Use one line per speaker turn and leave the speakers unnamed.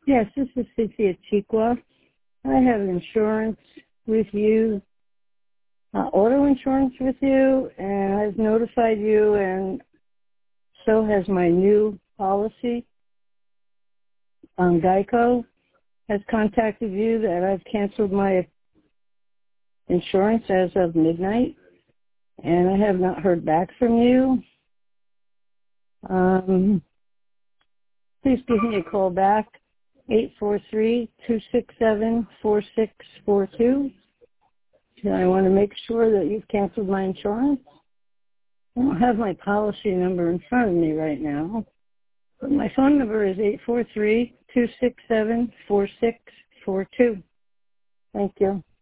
Yes, this is Cynthia Chiqua. I have insurance with you, auto insurance with you, and I've notified you, and so has my new policy. Geico has contacted you that I've canceled my insurance as of midnight, and I have not heard back from you. Please give me a call back, 843-267-4642. I want to make sure that you've canceled my insurance. I don't have my policy number in front of me right now, but my phone number is 843-267-4642. Thank you.